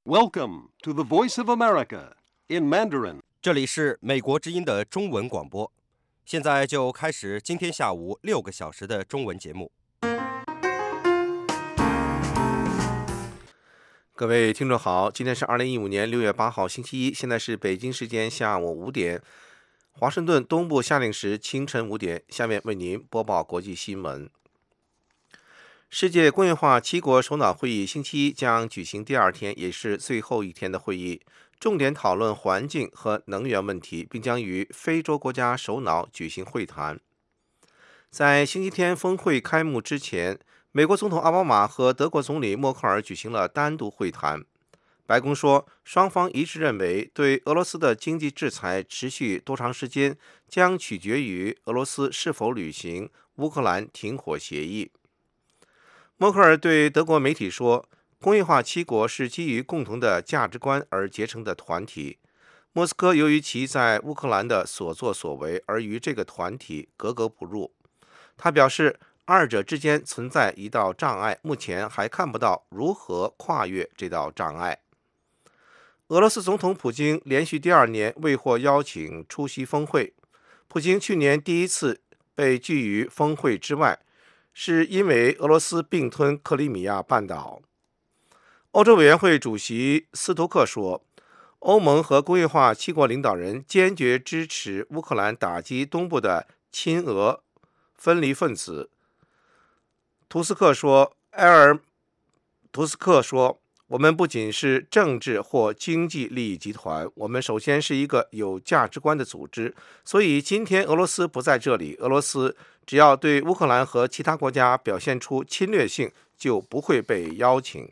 Welcome to the Voice of America in Mandarin. 这里是美国之音的中文广播，现在就开始今天下午6个小时的中文节目。 各位听众好，今天是2015年6月8号星期一，现在是北京时间下午5点，华盛顿东部夏令时清晨5点，下面为您播报国际新闻。世界工业化7国首脑会议星期一将举行第二天，也是最后一天的会议，重点讨论环境和能源问题，并将与非洲国家首脑举行会谈。在星期天峰会开幕之前，美国总统奥巴马和德国总理默克尔举行了单独会谈。白宫说，双方一致认为，对俄罗斯的经济制裁持续多长时间，将取决于俄罗斯是否履行乌克兰停火协议。默克尔对德国媒体说，工业化7国是基于共同的价值观而结成的团体。莫斯科由于其在乌克兰的所作所为而与这个团体格格不入。他表示，二者之间存在一道障碍，目前还看不到如何跨越这道障碍。俄罗斯总统普京连续第2年未获邀请出席峰会。普京去年第一次被拒于峰会之外，是因为俄罗斯并吞克里米亚半岛。欧洲委员会主席斯图克说，欧盟和工业化7国领导人坚决支持乌克兰打击东部的亲俄分离分子。图斯克说，我们不仅是政治或经济利益集团，我们首先是一个有价值观的组织，所以今天俄罗斯不在这里，俄罗斯只要对乌克兰和其他国家表现出侵略性，就不会被邀请。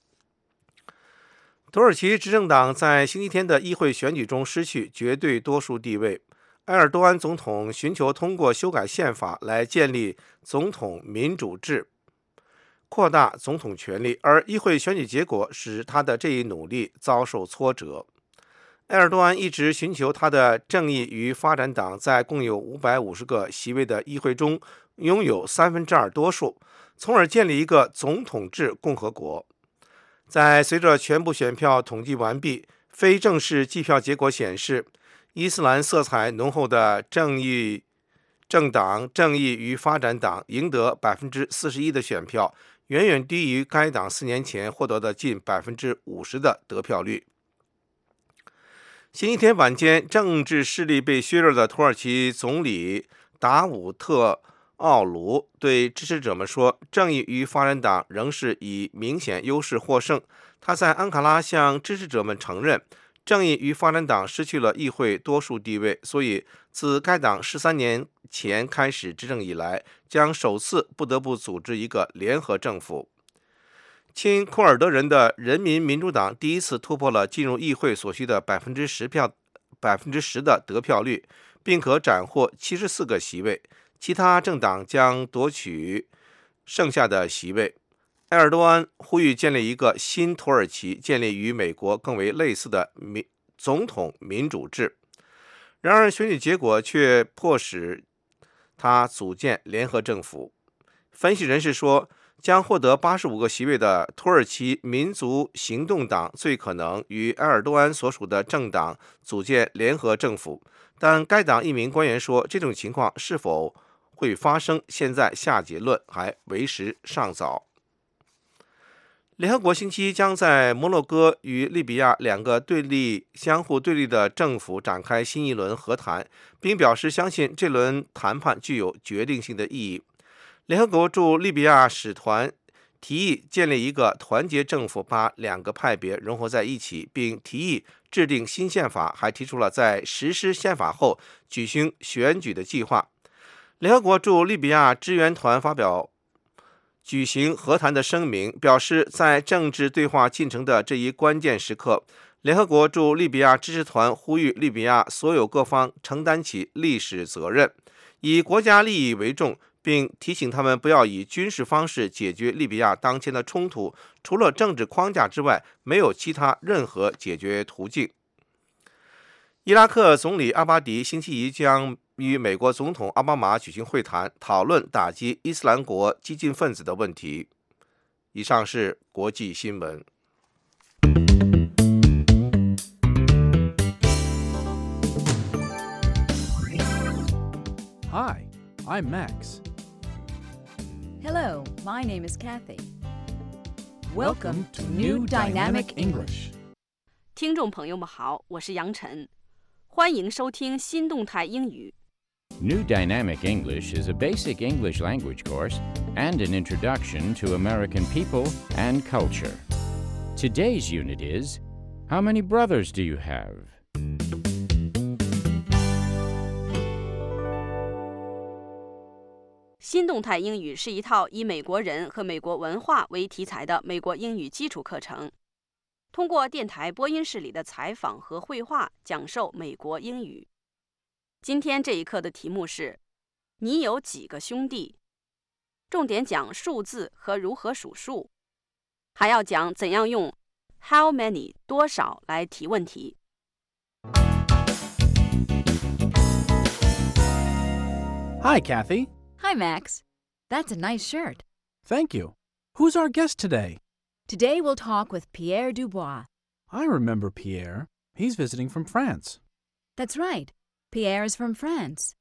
土耳其执政党在星期天的议会选举中失去绝对多数地位。埃尔多安总统寻求通过修改宪法来建立总统民主制，扩大总统权力，而议会选举结果使他的这一努力遭受挫折。埃尔多安一直寻求他的正义与发展党在共有550个席位的议会中拥有2/3多数，从而建立一个总统制共和国。在随着全部选票统计完毕，非正式计票结果显示，伊斯兰色彩浓厚的正义与发展党赢得41%的选票，远远低于该党4年前获得的近50%的得票率。星期天晚间，政治势力被削弱的土耳其总理达武特奥卢对支持者们说，正义与发展党仍是以明显优势获胜。他在安卡拉向支持者们承认，正义与发展党失去了议会多数地位，所以自该党13年前开始执政以来，将首次不得不组织一个联合政府。亲库尔德人的人民民主党第一次突破了进入议会所需的10%的得票率，并可斩获74个席位，其他政党将夺取剩下的席位。埃尔多安呼吁建立一个新土耳其，建立与美国更为类似的总统民主制。然而，选举结果却迫使他组建联合政府。分析人士说，将获得85个席位的土耳其民族行动党最可能与埃尔多安所属的政党组建联合政府，但该党一名官员说，这种情况是否会发生，现在下结论还为时尚早。联合国星期一将在摩洛哥与利比亚2个相互对立的政府展开新一轮和谈，并表示相信这轮谈判具有决定性的意义。联合国驻利比亚使团提议建立一个团结政府，把2个派别融合在一起，并提议制定新宪法，还提出了在实施宪法后举行选举的计划。联合国驻利比亚支援团发表举行和谈的声明，表示在政治对话进程的这一关键时刻，联合国驻利比亚支持团呼吁利比亚所有各方承担起历史责任，以国家利益为重，并提醒他们不要以军事方式解决利比亚当前的冲突，除了政治框架之外，没有其他任何解决途径。伊拉克总理阿巴迪星期一将与美国总统奥巴马举行会谈，讨论打击伊斯兰国激进分子的问题。以上是国际新闻。 I'm Max. Hello, my name is Kathy. Welcome to New Dynamic English. 听众朋友们好，我是杨晨，欢迎收听新动态英语。 New Dynamic English is a basic English language course and an introduction to American people and culture. Today's unit is, How many brothers do you have? 新动态英语是一套以美国人和美国文化为题材的美国英语基础课程，通过电台播音室里的采访和绘画讲授美国英语。今天这一课的题目是你有几个兄弟，重点讲数字和如何数数，还要讲怎样用 how many 多少来提问题。 Hi, Kathy. Hi, Max. That's a nice shirt. Thank you. Who's our guest today? Today we'll talk with Pierre Dubois. I remember Pierre. He's visiting from France. That's right. Pierre is from France.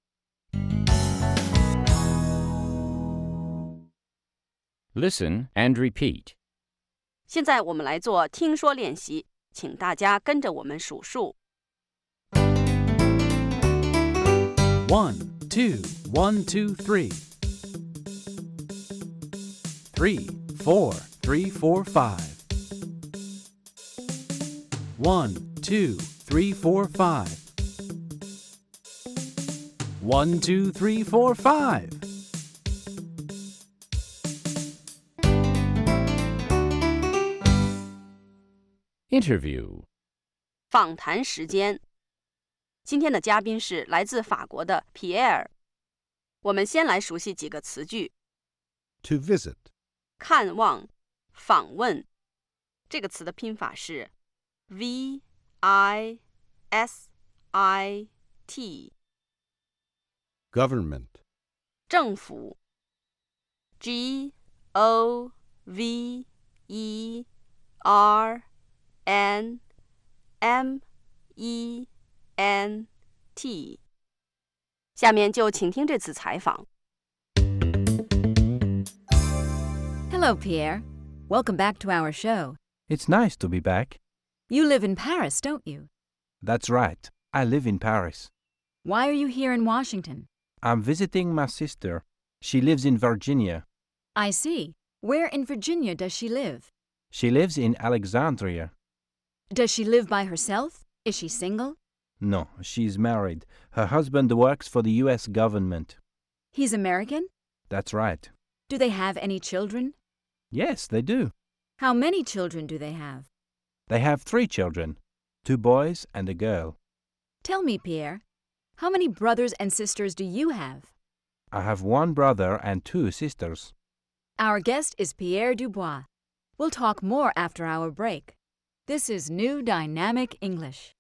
Listen and repeat. 现在我们来做听说练习，请大家跟着我们数数。 1, 2, 1, 2, 3. 3, 4, 3, 4, 5. 1, 2, 3, 4, 5. 1, 2, 3, 4, 5. Interview. 访谈时间。今天的嘉宾是来自法国的皮埃尔。我们先来熟悉几个词句。 To visit. 看望、访问。这个词的拼法是 visit。 Government. 政府 government。下面就请听这次采访。 Hello, Pierre. Welcome back to our show. It's nice to be back. You live in Paris, don't you? That's right. I live in Paris. Why are you here in Washington? I'm visiting my sister. She lives in Virginia. I see. Where in Virginia does she live? She lives in Alexandria. Does she live by herself? Is she single? No, she's married. Her husband works for the U.S. government. He's American? That's right. Do they have any children? Yes, they do. How many children do they have? They have 3 children, 2 boys and a girl. Tell me, Pierre, how many brothers and sisters do you have? I have 1 brother and 2 sisters. Our guest is Pierre Dubois. We'll talk more after our break. This is New Dynamic English.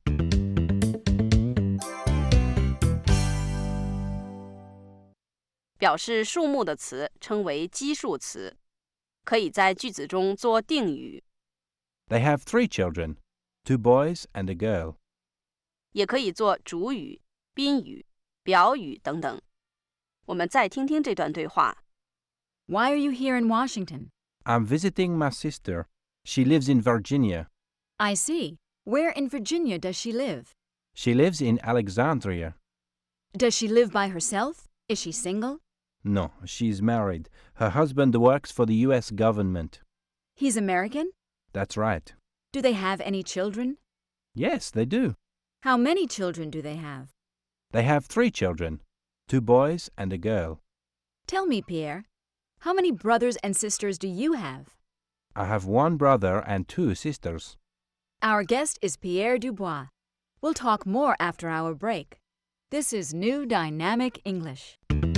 表示数目的词称为基数词，可以在句子中做定语， They have 3 children, 2 boys and a girl. 也可以做主语、宾语、表语等等。我们再听听这段对话。 Why are you here in Washington? I'm visiting my sister. She lives in Virginia. I see. Where in Virginia does she live? She lives in Alexandria. Does she live by herself? Is she single? No, she's married. Her husband works for the U.S. government. He's American? That's right. Do they have any children? Yes, they do. How many children do they have? They have 3 children, 2 boys and a girl. Tell me, Pierre, how many brothers and sisters do you have? I have 1 brother and 2 sisters. Our guest is Pierre Dubois. We'll talk more after our break. This is New Dynamic English.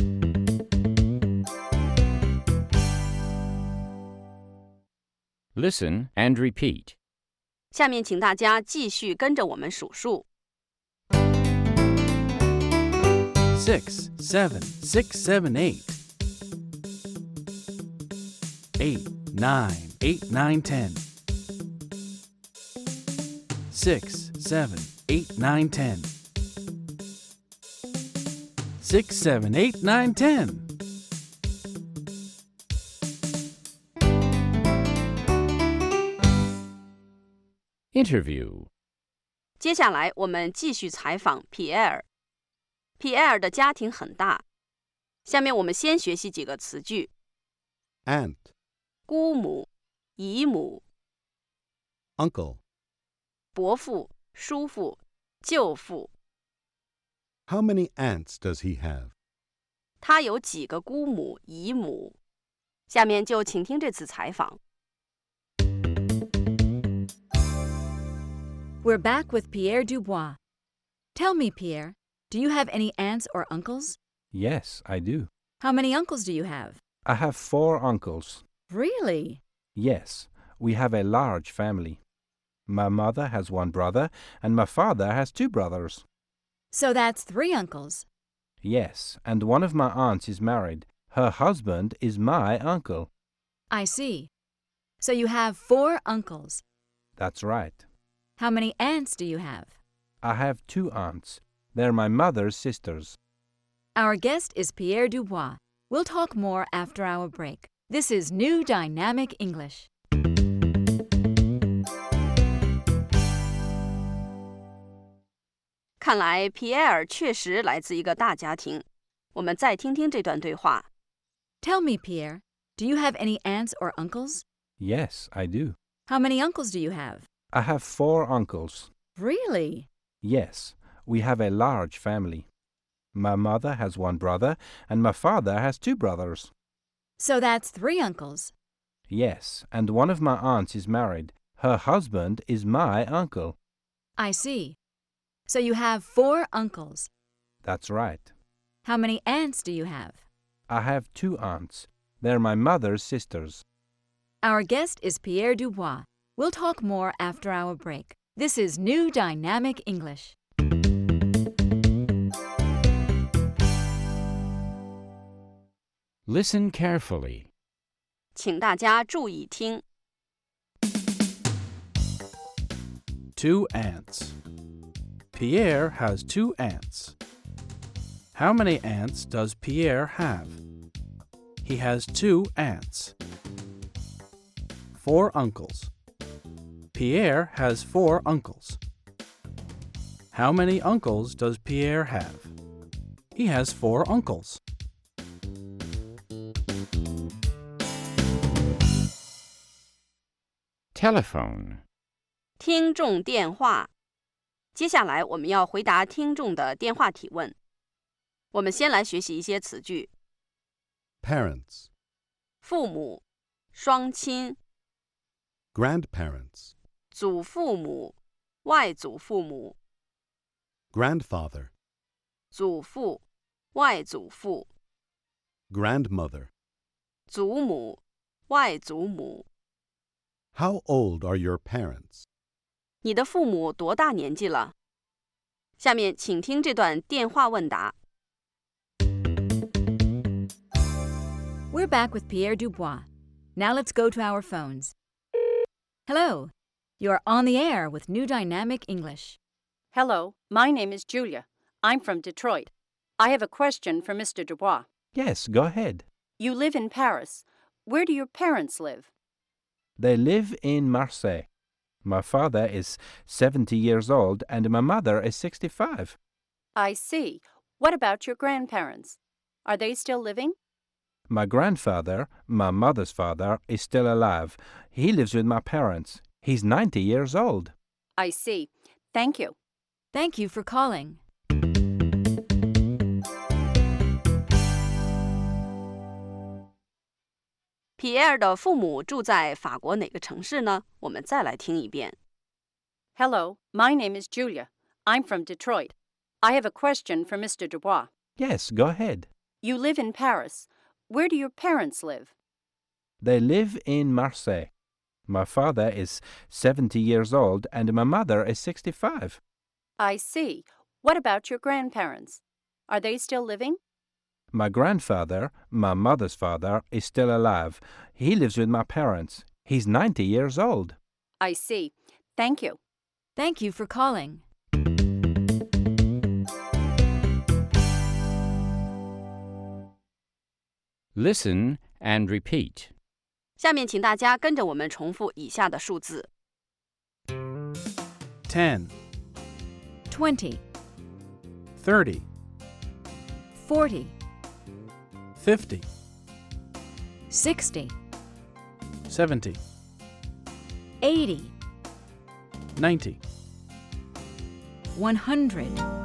Listen and repeat. 下面请大家继续跟着我们数数。 6, 7, 6, 7, 8. 8, 9, 8, 9, 10. 6, 7, 8, 9, 10. 6, 7, 8, 9, 10. Interview. 接下来我们继续采访皮埃尔。皮埃尔的家庭很大，下面我们先学习几个词句： Aunt, 姑母、姨母、 uncle. 伯父、叔父、舅父。 How many aunts does he have? 他有几个姑母、姨母？下面就请听这次采访。 We're back with Pierre Dubois. Tell me, Pierre, do you have any aunts or uncles? Yes, I do. How many uncles do you have? I have 4 uncles. Really? Yes, we have a large family. My mother has 1 brother, and my father has 2 brothers. So that's 3 uncles. Yes, and one of my aunts is married. Her husband is my uncle. I see. So you have 4 uncles. That's right. How many aunts do you have? I have 2 aunts. They're my mother's sisters. Our guest is Pierre Dubois. We'll talk more after our break. This is New Dynamic English. 看来皮埃尔确实来自一个大家庭。我们再听听这段对话。 Tell me, Pierre, do you have any aunts or uncles? Yes, I do. How many uncles do you have? I have 4 uncles. Really? Yes, we have a large family. My mother has 1 brother, and my father has 2 brothers. So that's 3 uncles. Yes, and one of my aunts is married. Her husband is my uncle. I see. So you have 4 uncles. That's right. How many aunts do you have? I have 2 aunts. They're my mother's sisters. Our guest is Pierre Dubois. We'll talk more after our break. This is New Dynamic English. 'Listen carefully. 请大家注意听。 2 aunts. Pierre has 2 aunts. How many aunts does Pierre have? He has 2 aunts. 4 uncles. Pierre has 4 uncles. How many uncles does Pierre have? He has 4 uncles. Telephone. 听众电话。接下来我们要回答听众的电话提问。我们先来学习一些词句： Parents, 父母、双亲、 grandparents, 祖父母、外祖父母、 grandfather, 祖父、外祖父、 grandmother. 祖母、外祖母。 How old are your parents? 你的父母多大年纪了？下面请听这段电话问答。 We're back with Pierre Dubois. Now let's go to our phones. Hello. You're on the air with New Dynamic English. Hello, my name is Julia. I'm from Detroit. I have a question for Mr. Dubois. Yes, go ahead. You live in Paris. Where do your parents live? They live in Marseille. My father is 70 years old and my mother is 65. I see. What about your grandparents? Are they still living? My grandfather, my mother's father, is still alive. He lives with my parents. He's 90 years old. I see. Thank you. Thank you for calling. 皮埃尔的父母住在法国哪个城市呢？我们再来听一遍。 Hello, my name is Julia. I'm from Detroit. I have a question for Mr. Dubois. Yes, go ahead. You live in Paris. Where do your parents live? They live in Marseille. My father is 70 years old and my mother is 65. I see. What about your grandparents? Are they still living? My grandfather, my mother's father, is still alive. He lives with my parents. He's 90 years old. I see. Thank you. Thank you for calling. Listen and repeat. 下面请大家跟着我们重复以下的数字 10, 20, 30, 40, 50, 60, 70, 80, 90. 100.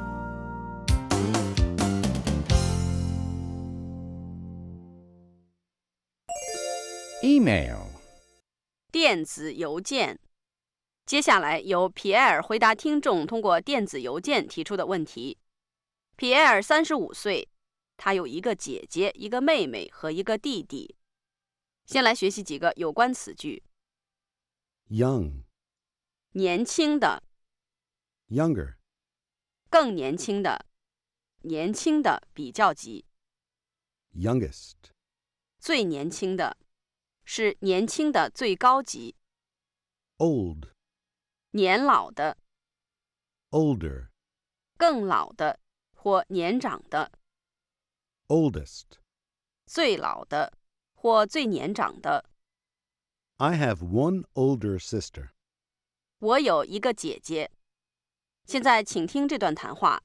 Email. 电子邮件。接下来由皮埃尔回答听众通过电子邮件提出的问题。皮埃尔35岁，他有一个姐姐、一个妹妹和一个弟弟。先来学习几个有关词句。 Young, 年轻的， younger, 更年轻的，年轻的比较级， youngest, 最年轻的，是年轻的最高级， old, 年老的， older, 更老的或年长的， oldest. 最老的或最年长的。 I have one older sister. 我有一个姐姐。现在请听这段谈话。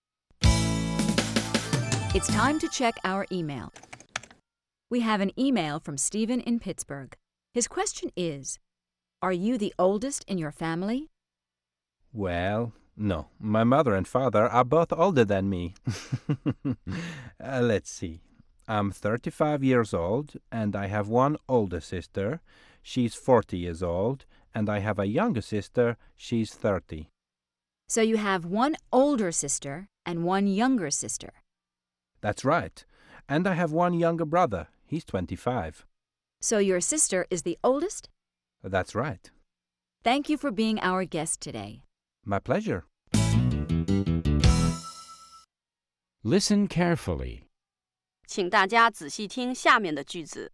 It's time to check our email. We have an email from Stephen in Pittsburgh. His question is, are you the oldest in your family? Well, no. My mother and father are both older than me. Let's see. I'm 35 years old, and I have one older sister. She's 40 years old, and I have a younger sister. She's 30. So you have one older sister and one younger sister. That's right. And I have one younger brother. He's 25. So your sister is the oldest? That's right. Thank you for being our guest today. My pleasure. Listen carefully. 请大家仔细听下面的句子。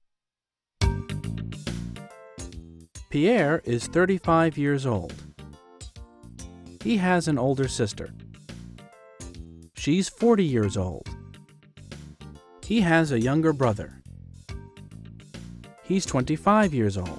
Pierre is 35 years old. He has an older sister. She's 40 years old. He has a younger brother. He's 25 years old.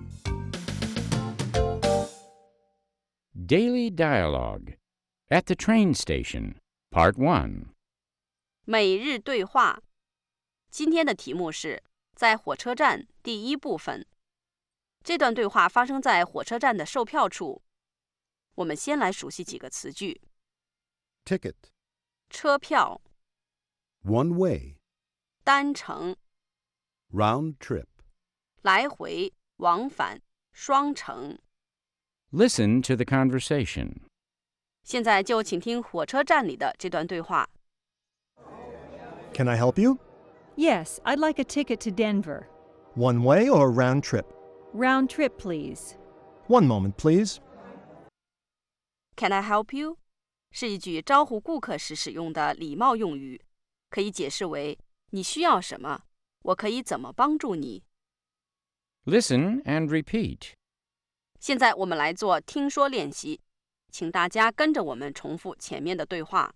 Daily Dialogue. At the Train Station. Part 1. 每日对话。今天的题目是在火车站第一部分。这段对话发生在火车站的售票处。我们先来熟悉几个词句。 Ticket, 车票、 one way, 单程、 round trip. 来回、往返、双程。 Listen to the conversation. 现在就请听火车站里的这段对话。 Can I help you? Yes, I'd like a ticket to Denver. One way or round trip? Round trip, please. One moment, please. Can I help you? 是一句招呼顾客时使用的礼貌用语，可以解释为你需要什么，我可以怎么帮助你。 Listen and repeat. 现在我们来做听说练习，请大家跟着我们重复前面的对话。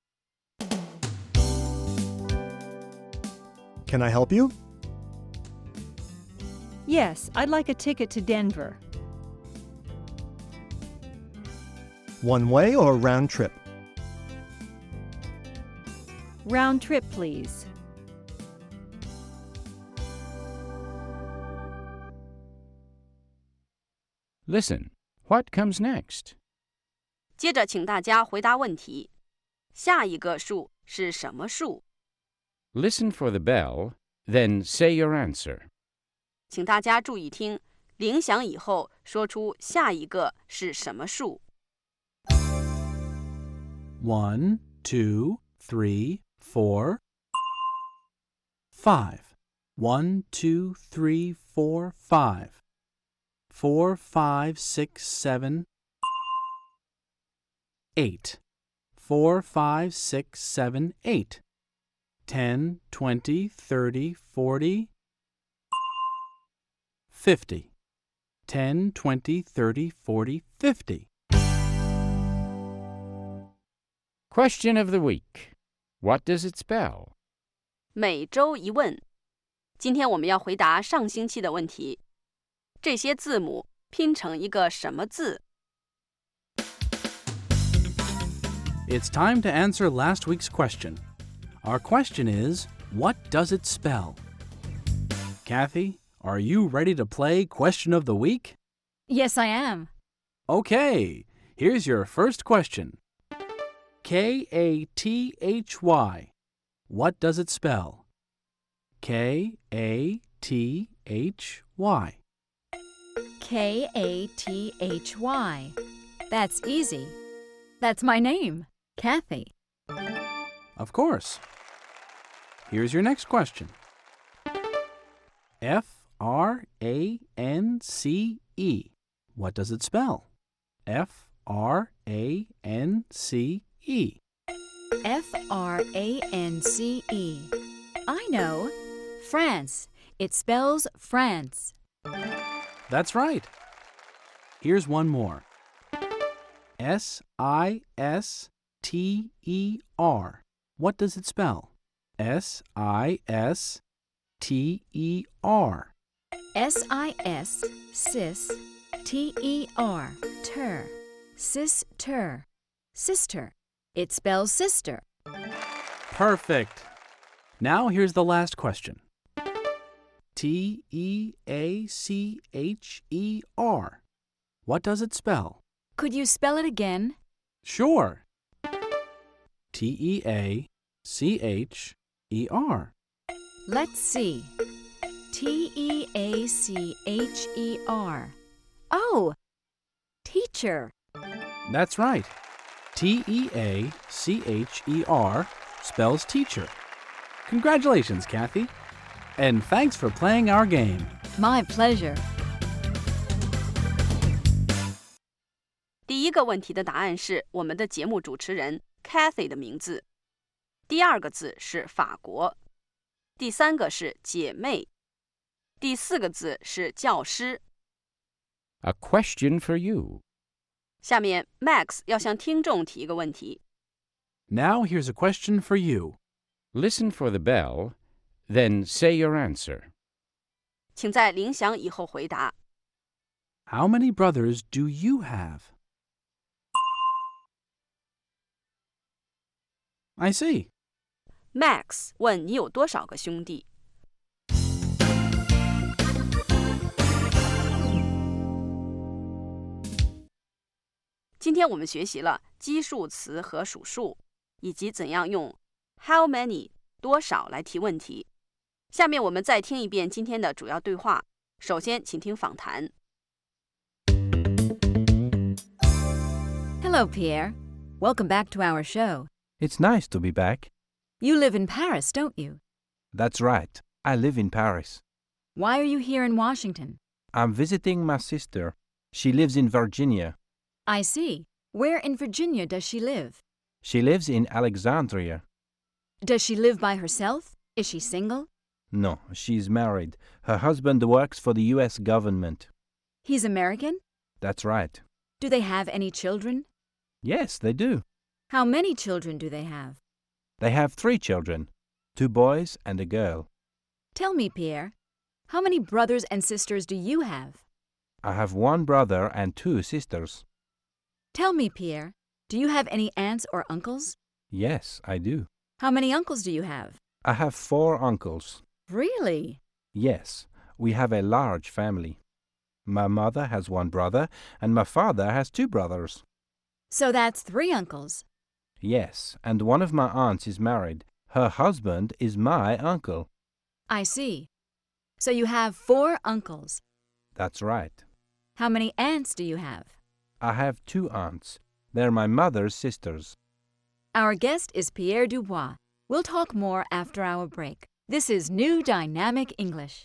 Can I help you? Yes, I'd like a ticket to Denver. One way or round trip? Round trip, please. Listen. What comes next? 接着请大家回答问题。下一个数是什么数？ Listen for the bell, then say your answer. 请大家注意听，铃响以后说出下一个是什么数。 1, 2, 3, 4, 5. 1, 2, 3, 4, 5. 4, 5, 6, 7, 8. 4, 5, 6, 7, 8. 10, 20, 30, 40, 50. 10, 20, 30, 40, 50. Question of the week. What does it spell? 每周一问， 今天我们要回答上星期的问题。这些字母拼成一个什么字？ It's time to answer last week's question. Our question is, what does it spell? Kathy, are you ready to play Question of the Week? Yes, I am. Okay, here's your first question. Kathy. What does it spell? Kathy. Kathy. That's easy. That's my name, Kathy. Of course. Here's your next question. France. What does it spell? France. France. I know. France. It spells France. That's right. Here's one more. Sister. What does it spell? Sister. S-I-S, sis, T-E-R, ter, sister, sister. It spells sister. Perfect. Now here's the last question. Teacher. What does it spell? Could you spell it again? Sure. Teacher. Let's see. Teacher. Oh, teacher. That's right. Teacher spells teacher. Congratulations, Kathy. And thanks for playing our game. My pleasure. 第一个问题的答案是我们的节目主持人 Kathy 的名字。第二个字是法国。第三个是姐妹。第四个字是教师。 A question for you. 下面 Max 要向听众提一个问题。 Now here's a question for you. Listen for the bell, then say your answer. 请在铃响以后回答。 How many brothers do you have? I see. Max 问你有多少个兄弟？今天我们学习了基数词和数数，以及怎样用 how many 多少来提问题。下面我们再听一遍今天的主要对话。首先，请听访谈。 Hello, Pierre. Welcome back to our show. It's nice to be back. You live in Paris, don't you? That's right. I live in Paris. Why are you here in Washington? I'm visiting my sister. She lives in Virginia. I see. Where in Virginia does she live? She lives in Alexandria. Does she live by herself? Is she single? No, she's married. Her husband works for the U.S. government. He's American? That's right. Do they have any children? Yes, they do. How many children do they have? They have 3 children, 2 boys and a girl. Tell me, Pierre, how many brothers and sisters do you have? I have 1 brother and 2 sisters. Tell me, Pierre, do you have any aunts or uncles? Yes, I do. How many uncles do you have? I have 4 uncles. Really? Yes, we have a large family. My mother has 1 brother and my father has 2 brothers. So that's 3 uncles. Yes, and one of my aunts is married. Her husband is my uncle. I see. So you have 4 uncles. That's right. How many aunts do you have? I have 2 aunts. They're my mother's sisters. Our guest is Pierre Dubois. We'll talk more after our break. This is New Dynamic English.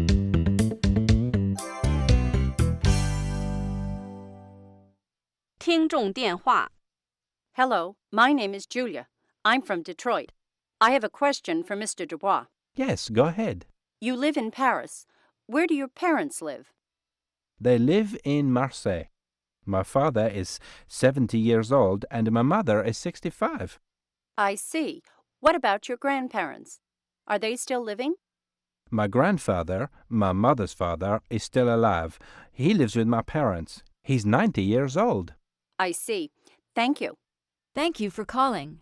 Hello, my name is Julia. I'm from Detroit. I have a question for Mr. Dubois. Yes, go ahead. You live in Paris. Where do your parents live? They live in Marseille. My father is 70 years old and my mother is 65. I see. What about your grandparents? Are they still living? My grandfather, my mother's father, is still alive. He lives with my parents. He's 90 years old. I see. Thank you. Thank you for calling.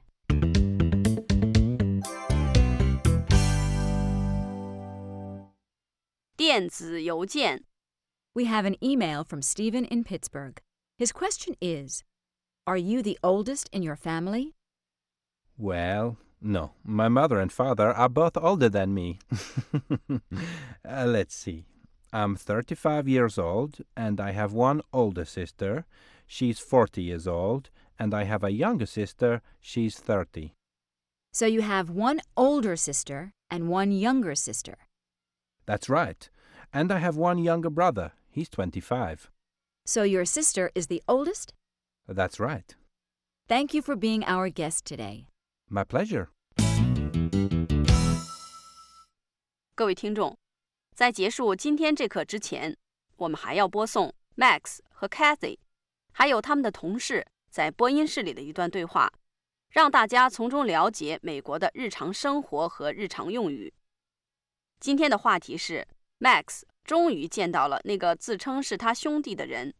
电子邮件 We have an email from Stephen in Pittsburgh. His question is, Are you the oldest in your family? Well, no. My mother and father are both older than me. Let's see. I'm 35 years old, and I have one older sister. She's 40 years old, and I have a younger sister. She's 30. So you have one older sister and one younger sister. That's right. And I have one younger brother. He's 25. So your sister is the oldest? That's right. Thank you for being our guest today. My pleasure. 各位听众，在结束今天这课之前，我们还要播送 Max 和 Kathy， 还有他们的同事在播音室里的一段对话，让大家从中了解美国的日常生活和日常用语。今天的话题是 Max 终于见到了那个自称是他兄弟的人。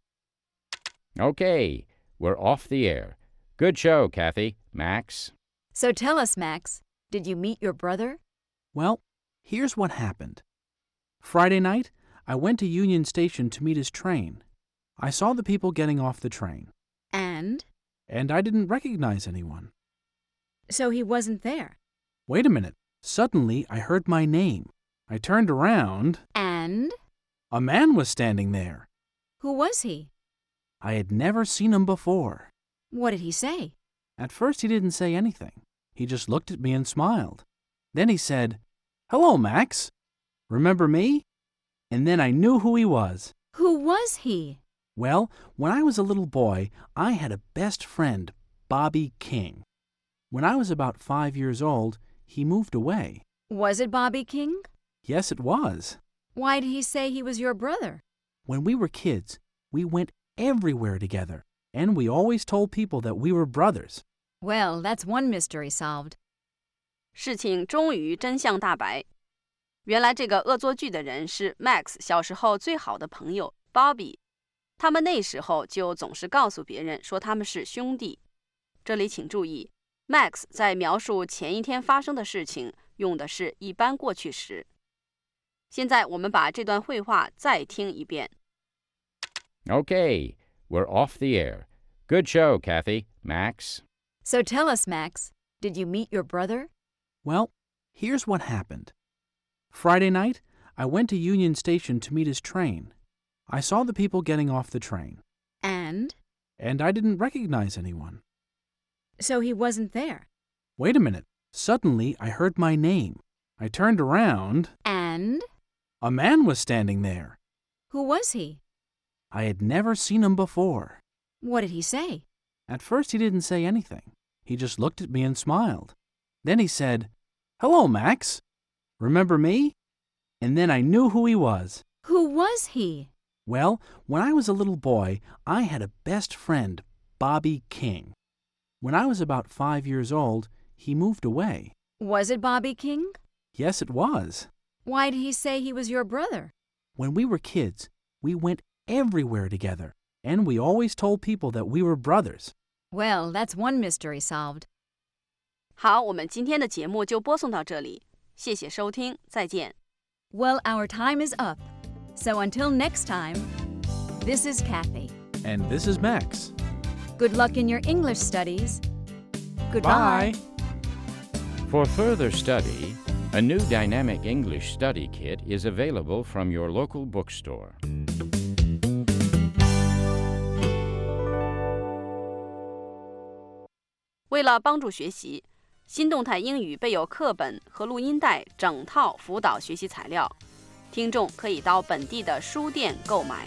Okay, we're off the air. Good show, Kathy. Max? So tell us, Max, did you meet your brother? Well, here's what happened. Friday night, I went to Union Station to meet his train. I saw the people getting off the train. And? And I didn't recognize anyone. So he wasn't there. Wait a minute. Suddenly, I heard my name. I turned around. And? A man was standing there. Who was he? I had never seen him before. What did he say? At first, he didn't say anything. He just looked at me and smiled. Then he said, "Hello, Max. Remember me?" And then I knew who he was. Who was he? Well, when I was a little boy, I had a best friend, Bobby King. When I was about 5 years old, he moved away. Was it Bobby King? Yes, it was. Why did he say he was your brother? When we were kids, we went everywhere together, and we always told people that we were brothers. Well, that's one mystery solved. 事情终于真相大白。原来这个恶作剧的人是 Max 小时候最好的朋友 Bobby， 他们那时候就总是告诉别人说他们是兄弟。这里请注意 ，Max 在描述前一天发生的事情用的是一般过去时。现在我们把这段绘画再听一遍。 Okay, we're off the air. Good show, Kathy. Max? So tell us, Max, did you meet your brother? Well, here's what happened. Friday night, I went to Union Station to meet his train. I saw the people getting off the train. And? And I didn't recognize anyone. So he wasn't there. Wait a minute. Suddenly, I heard my name. I turned around. And? A man was standing there. Who was he? I had never seen him before. What did he say? At first, he didn't say anything. He just looked at me and smiled. Then he said, "Hello, Max. Remember me?" And then I knew who he was. Who was he? Well, when I was a little boy, I had a best friend, Bobby King. When I was about 5 years old, he moved away. Was it Bobby King? Yes, it was. Why did he say he was your brother? When we were kids, we went everywhere together, and we always told people that we were brothers. Well, that's one mystery solved. 好，我们今天的节目就播送到这里，谢谢收听，再见。 Well, our time is up. So until next time, this is Kathy. And this is Max. Good luck in your English studies. Goodbye. Bye. For further study, a new dynamic English study kit is available from your local bookstore. 为了帮助学习，新动态英语备有课本和录音带整套辅导学习材料，听众可以到本地的书店购买。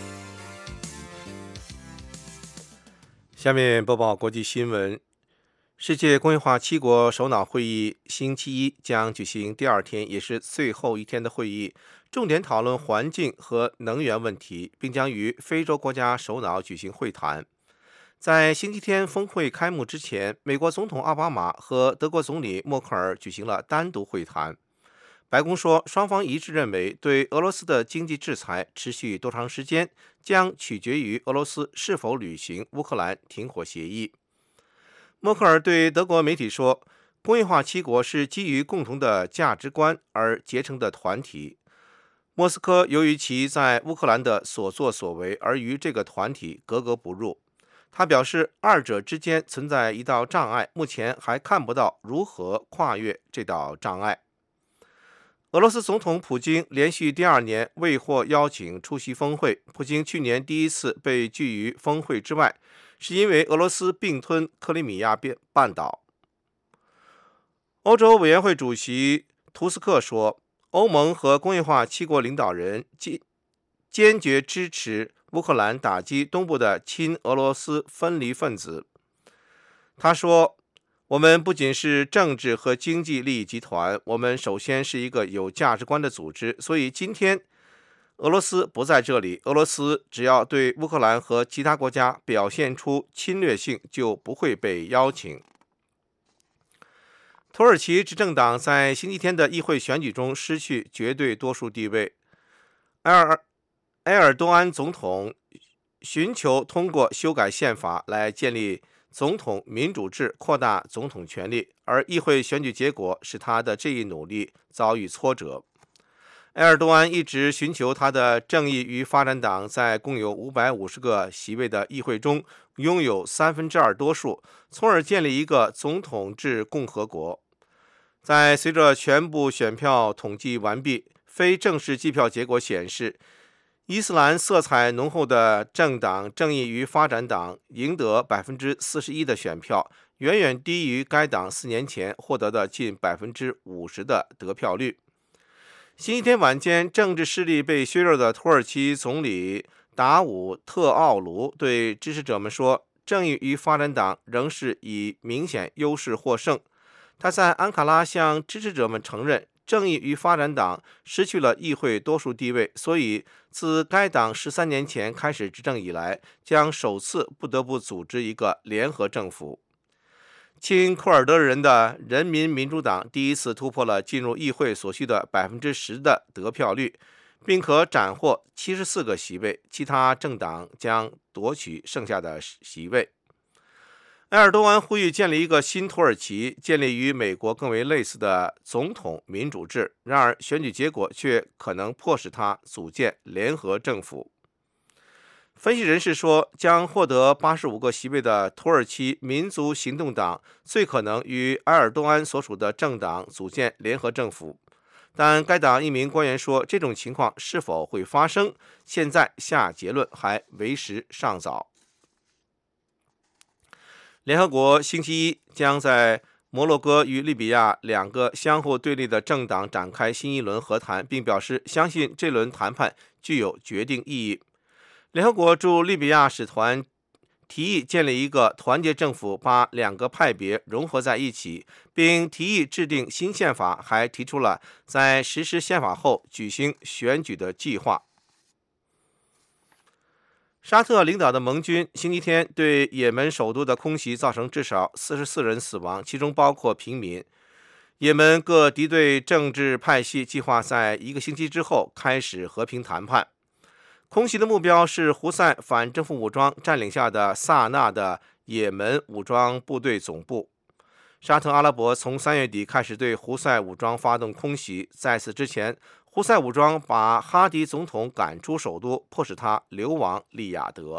下面播报国际新闻。 世界工业化7国首脑会议星期一将举行第2天，也是最后一天的会议，重点讨论环境和能源问题，并将与非洲国家首脑举行会谈。在星期天峰会开幕之前，美国总统奥巴马和德国总理默克尔举行了单独会谈。白宫说，双方一致认为，对俄罗斯的经济制裁持续多长时间，将取决于俄罗斯是否履行乌克兰停火协议。默克尔对德国媒体说，工业化7国是基于共同的价值观而结成的团体。莫斯科由于其在乌克兰的所作所为而与这个团体格格不入。他表示，二者之间存在一道障碍，目前还看不到如何跨越这道障碍。俄罗斯总统普京连续第2年未获邀请出席峰会。普京去年第一次被拒于峰会之外，是因为俄罗斯并吞克里米亚半岛。欧洲委员会主席图斯克说，欧盟和工业化7国领导人坚决支持乌克兰打击东部的亲俄罗斯分离分子。他说，我们不仅是政治和经济利益集团，我们首先是一个有价值观的组织，所以今天俄罗斯不在这里，俄罗斯只要对乌克兰和其他国家表现出侵略性，就不会被邀请。土耳其执政党在星期天的议会选举中失去绝对多数地位。埃尔多安总统寻求通过修改宪法来建立总统民主制，扩大总统权力，而议会选举结果使他的这一努力遭遇挫折。埃尔多安一直寻求他的正义与发展党在共有550个席位的议会中拥有2/3多数，从而建立一个总统制共和国。在随着全部选票统计完毕，非正式计票结果显示，伊斯兰色彩浓厚的政党正义与发展党赢得41%的选票，远远低于该党4年前获得的近50%的得票率。星期天晚间，政治势力被削弱的土耳其总理达武特奥卢对支持者们说，正义与发展党仍是以明显优势获胜。他在安卡拉向支持者们承认，正义与发展党失去了议会多数地位，所以自该党13年前开始执政以来，将首次不得不组织一个联合政府。亲库尔德人的人民民主党第一次突破了进入议会所需的10%的得票率，并可斩获74个席位，其他政党将夺取剩下的席位。埃尔多安呼吁建立一个新土耳其，建立与美国更为类似的总统民主制，然而选举结果却可能迫使他组建联合政府。分析人士说，将获得85个席位的土耳其民族行动党最可能与埃尔多安所属的政党组建联合政府，但该党一名官员说，这种情况是否会发生，现在下结论还为时尚早。联合国星期一将在摩洛哥与利比亚2个相互对立的政党展开新一轮和谈，并表示相信这轮谈判具有决定意义。联合国驻利比亚使团提议建立一个团结政府，把2个派别融合在一起，并提议制定新宪法，还提出了在实施宪法后举行选举的计划。沙特领导的盟军星期天对也门首都的空袭造成至少44人死亡，其中包括平民。也门各敌对政治派系计划在1个星期之后开始和平谈判。空袭的目标是胡塞反政府武装占领下的萨那的也门武装部队总部。沙特阿拉伯从3月底开始对胡塞武装发动空袭，在此之前，胡塞武装把哈迪总统赶出首都，迫使他流亡利雅得。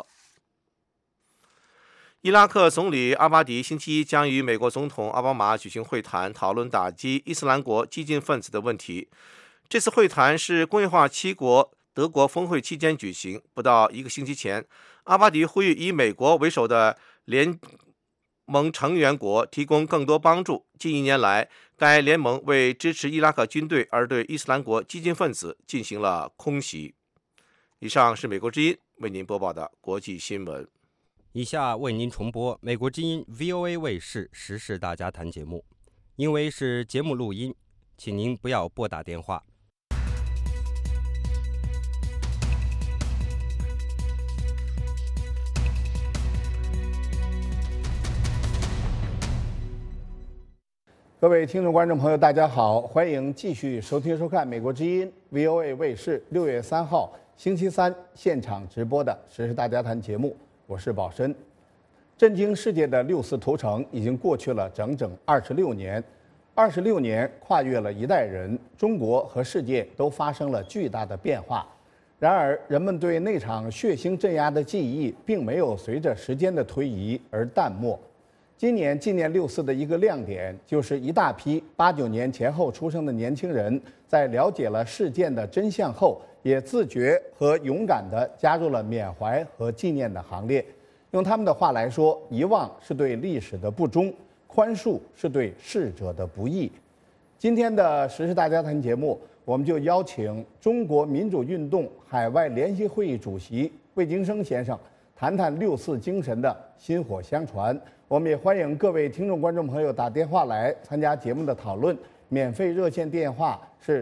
伊拉克总理阿巴迪星期一将与美国总统奥巴马举行会谈，讨论打击伊斯兰国激进分子的问题。这次会谈是工业化7国德国峰会期间举行。不到1个星期前，阿巴迪呼吁以美国为首的联盟成员国提供更多帮助。近1年来，该联盟为支持伊拉克军队而对伊斯兰国激进分子进行了空袭。以上是美国之音为您播报的国际新闻。 以下为您重播美国之音 VOA 卫视时事大家谈节目，因为是节目录音，请您不要拨打电话。 各位听众观众朋友大家好，欢迎继续收听收看美国之音 VOA 卫视6月3号星期三现场直播的时事大家谈节目，我是宝申。震惊世界的6·4屠城已经过去了整整26年，26年跨越了一代人，中国和世界都发生了巨大的变化。然而，人们对那场血腥镇压的记忆并没有随着时间的推移而淡漠。今年纪念6·4的一个亮点，就是一大批89年前后出生的年轻人，在了解了事件的真相后，也自觉和勇敢地加入了缅怀和纪念的行列。用他们的话来说，遗忘是对历史的不忠，宽恕是对逝者的不义。今天的时事大家谈节目，我们就邀请中国民主运动海外联席会议主席魏京生先生，谈谈6·4精神的薪火相传。我们也欢迎各位听众观众朋友打电话来参加节目的讨论，免费热线电话是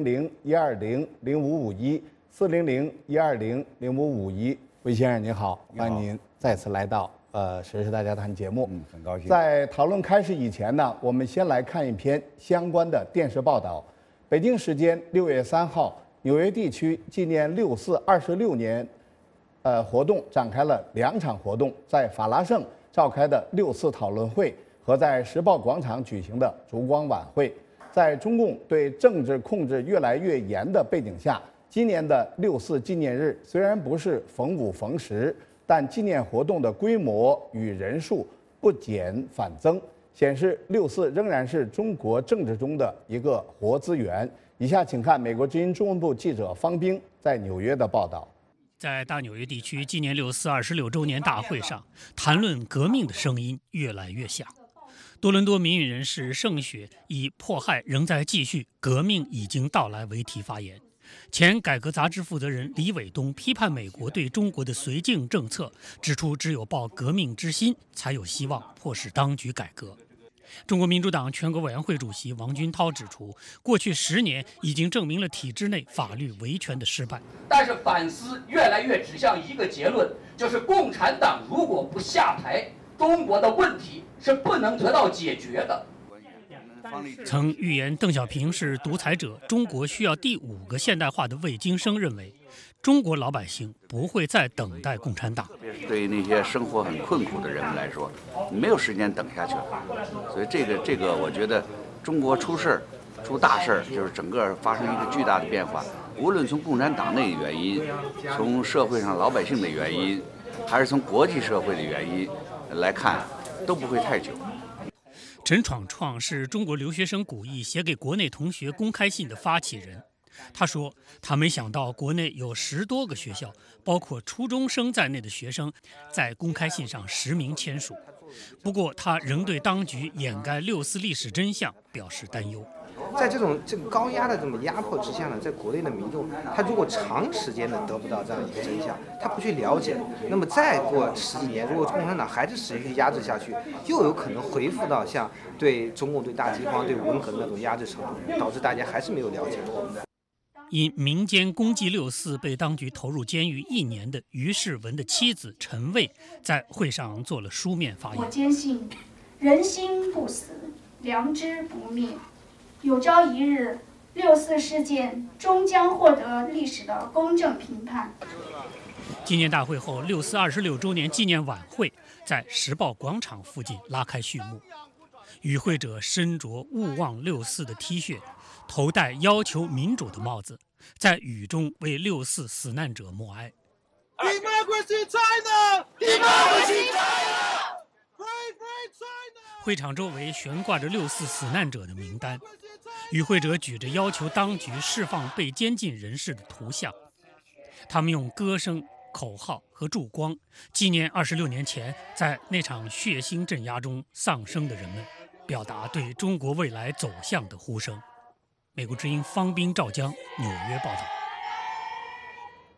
400-120-0551，400-120-0551。魏先生您好，欢迎您再次来到时事大家谈节目。 很高兴。在讨论开始以前呢，我们先来看一篇相关的电视报道。北京时间6月3号，纽约地区纪念6·4 26年活动展开了2场活动，在法拉盛召开的6·4讨论会和在时报广场举行的烛光晚会。在中共对政治控制越来越严的背景下，今年的6·4纪念日虽然不是逢5逢10，但纪念活动的规模与人数不减反增，显示6·4仍然是中国政治中的一个活资源。以下请看美国之音中文部记者方冰在纽约的报道。 在大纽约地区纪念6·4 26周年大会上，谈论革命的声音越来越响。多伦多民运人士盛雪以“迫害仍在继续，革命已经到来”为题发言。前改革杂志负责人李伟东批判美国对中国的绥靖政策，指出只有抱革命之心，才有希望迫使当局改革。中国民主党全国委员会主席王军涛指出，过去10年已经证明了体制内法律维权的失败。 但是反思越来越指向一个结论，就是共产党如果不下台，中国的问题是不能得到解决的。 曾预言邓小平是独裁者，中国需要第5个现代化的魏京生认为，中国老百姓不会再等待共产党。 对于那些生活很困苦的人们来说，没有时间等下去了。所以这个，我觉得中国出大事儿，就是整个发生一个巨大的变化。无论从共产党内的原因，从社会上老百姓的原因，还是从国际社会的原因来看，都不会太久。 陈闯闯是中国留学生古义写给国内同学公开信的发起人。他说，他没想到国内有10多个学校，包括初中生在内的学生，在公开信上实名签署。不过，他仍对当局掩盖6·4历史真相表示担忧。 在这个高压的这么压迫之下呢，在国内的民众，他如果长时间的得不到这样一个真相，他不去了解，那么再过10几年，如果共产党还是持续压制下去，又有可能恢复到像对中共、对大饥荒、对文革的那种压制程度，导致大家还是没有了解。 因民间公祭6·4被当局投入监狱1年的于世文的妻子陈卫在会上做了书面发言。 我坚信，人心不死，良知不灭。有朝一日，6·4事件终将获得历史的公正评判。 纪念大会后，6·4 26周年纪念晚会在时报广场附近拉开序幕。与会者身着勿忘6·4的 T 恤，头戴要求民主的帽子，在雨中为6·4死难者默哀。 Democracy China! Democracy China! Free China! 会场周围悬挂着6·4死难者的名单，与会者举着要求当局释放被监禁人士的图像。他们用歌声、口号和烛光纪念26年前在那场血腥镇压中丧生的人们，表达对中国未来走向的呼声。美国之音方冰、赵江，纽约报道。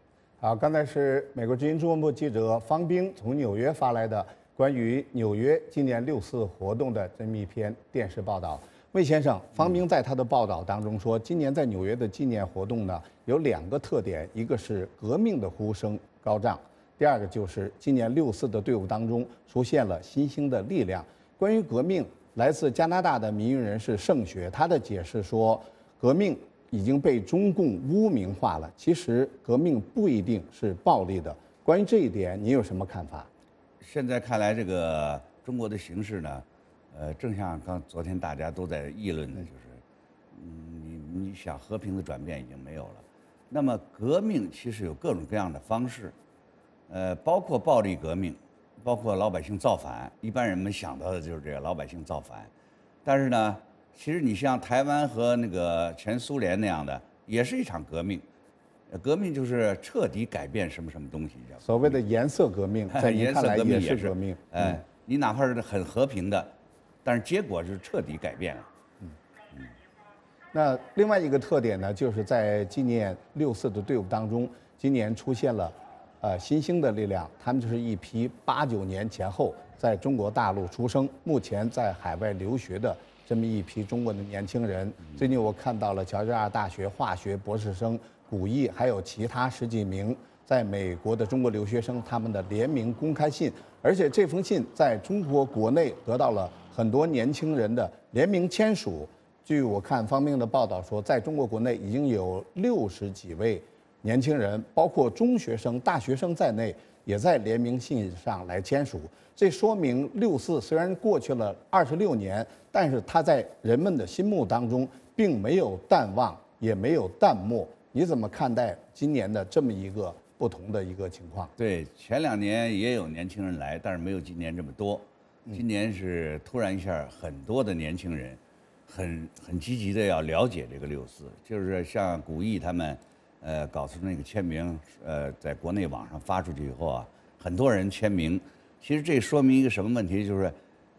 好，刚才是美国之音中文部记者方冰从纽约发来的关于纽约今年6·4活动的这么一篇电视报道。魏先生，方冰在他的报道当中说，今年在纽约的纪念活动呢有2个特点，一个是革命的呼声高涨，第二个就是今年6·4的队伍当中出现了新兴的力量。关于革命，来自加拿大的民运人士盛雪，他的解释说，革命已经被中共污名化了，其实革命不一定是暴力的。关于这一点，你有什么看法？ 现在看来，这个中国的形势呢，正像昨天大家都在议论的，就是，你想和平的转变已经没有了。那么革命其实有各种各样的方式，包括暴力革命，包括老百姓造反。一般人们想到的就是这个老百姓造反，但是呢，其实你像台湾和那个前苏联那样的，也是一场革命。革命就是彻底改变什么什么东西， 所谓的颜色革命，在您看来也是革命。 你哪怕是很和平的，但是结果是彻底改变了。 那另外一个特点呢，就是在纪念6·4的队伍当中，今年出现了新兴的力量，他们就是一批89年前后在中国大陆出生，目前在海外留学的这么一批中国的年轻人。最近我看到了乔治亚大学化学博士生古毅，还有其他10几名在美国的中国留学生他们的联名公开信，而且这封信在中国国内得到了很多年轻人的联名签署。据我看方面的报道说，在中国国内已经有60几位年轻人，包括中学生、大学生在内，也在联名信上来签署。这说明6·4虽然过去了26年，但是它在人们的心目当中并没有淡忘，也没有淡漠。你怎么看待今年的这么一个不同的一个情况？ 对，前2年也有年轻人来，但是没有今年这么多。今年是突然一下，很多的年轻人很积极的要了解这个6·4，就是像古毅他们，搞出那个签名，在国内网上发出去以后啊，很多人签名。其实这说明一个什么问题？就是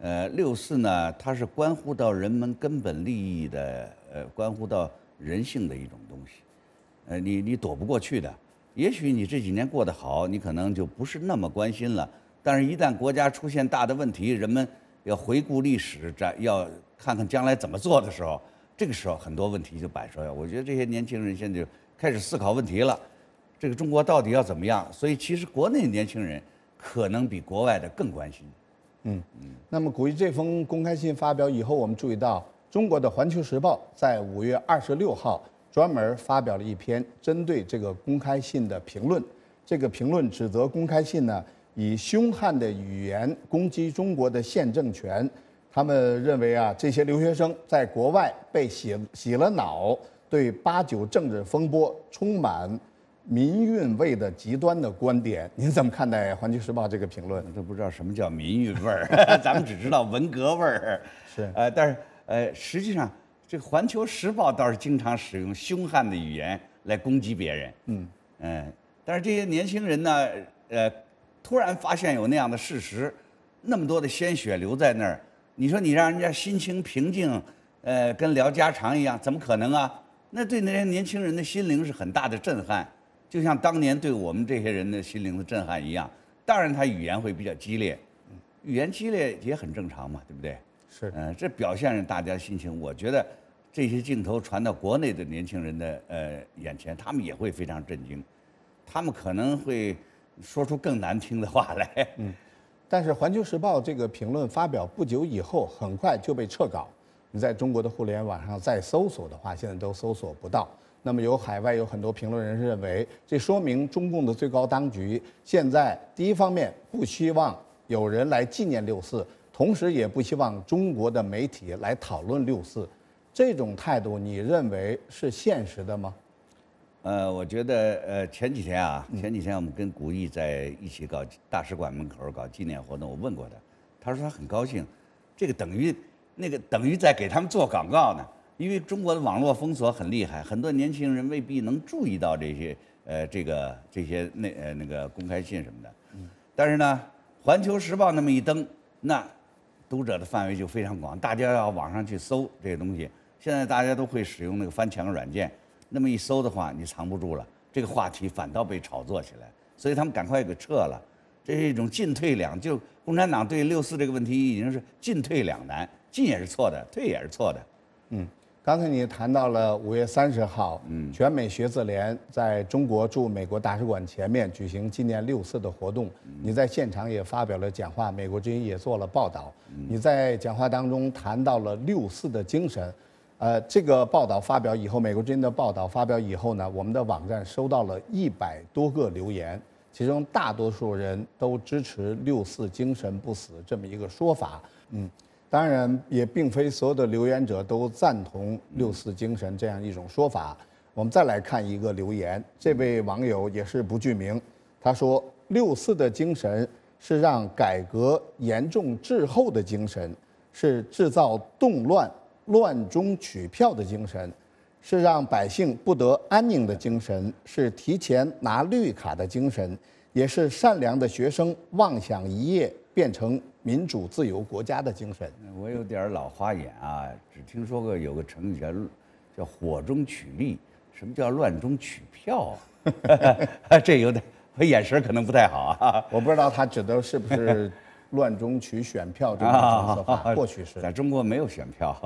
，6·4呢，它是关乎到人们根本利益的，关乎到人性的一种东西，你躲不过去的。也许你这几年过得好，你可能就不是那么关心了。但是，一旦国家出现大的问题，人们要回顾历史，要看看将来怎么做的时候，这个时候很多问题就摆出来。我觉得这些年轻人现在就开始思考问题了，这个中国到底要怎么样？所以，其实国内年轻人可能比国外的更关心。 那么，古毅这封公开信发表以后，我们注意到中国的《环球时报》在5月26号专门发表了一篇针对这个公开信的评论。这个评论指责公开信呢，以凶悍的语言攻击中国的现政权。他们认为啊，这些留学生在国外被洗了脑，对89政治风波充满民运味的极端的观点。您怎么看待《环球时报》这个评论？ 都不知道什么叫民运味儿，咱们只知道文革味儿。 是， 但是实际上这个《环球时报》倒是经常使用凶悍的语言来攻击别人。但是这些年轻人呢，突然发现有那样的事实，那么多的鲜血流在那儿，你说你让人家心情平静，跟聊家常一样，怎么可能啊？那对那些年轻人的心灵是很大的震撼，就像当年对我们这些人的心灵的震撼一样。当然，他语言会比较激烈，语言激烈也很正常嘛，对不对？ 是， 这表现着大家心情。我觉得这些镜头传到国内的年轻人的眼前，他们也会非常震惊，他们可能会说出更难听的话来。 但是《环球时报》这个评论发表不久以后，很快就被撤稿。你在中国的互联网上再搜索的话，现在都搜索不到。那么海外有很多评论人士认为，这说明中共的最高当局现在第一方面不希望有人来纪念6·4，同时也不希望中国的媒体来讨论6·4。这种态度，你认为是现实的吗？ 我觉得前几天我们跟古毅在一起搞大使馆门口搞纪念活动，我问过他，他说他很高兴，这个等于在给他们做广告呢，因为中国的网络封锁很厉害，很多年轻人未必能注意到这些这些那个公开信什么的。但是呢，《环球时报》那么一登，那读者的范围就非常广，大家要网上去搜这些东西。现在大家都会使用那个翻墙软件。那么一搜的话，你藏不住了， 这个话题反倒被炒作起来，所以他们赶快给撤了。这是一种进退两，就共产党对6·4这个问题已经是进退两难，进也是错的，退也是错的。 刚才你谈到了5月30号，全美学子联在中国驻美国大使馆前面举行纪念6·4的活动，你在现场也发表了讲话，美国之音也做了报道。你在讲话当中谈到了6·4的精神，这个报道发表以后，美国之音的报道发表以后呢，我们的网站收到了100多个留言，其中大多数人都支持6·4精神不死这么一个说法。当然，也并非所有的留言者都赞同6·4精神这样一种说法。我们再来看一个留言，这位网友也是不具名，他说：“6·4的精神是让改革严重滞后的精神，是制造动乱、乱中取票的精神，是让百姓不得安宁的精神，是提前拿绿卡的精神，也是善良的学生妄想一夜变成民主自由国家的精神。” 我有点老花眼啊，只听说过有个成语叫火中取栗，什么叫乱中取票啊？这有点，我眼神可能不太好啊。 我不知道他指的是不是乱中取选票这种政策法，或许是。 在中国没有选票。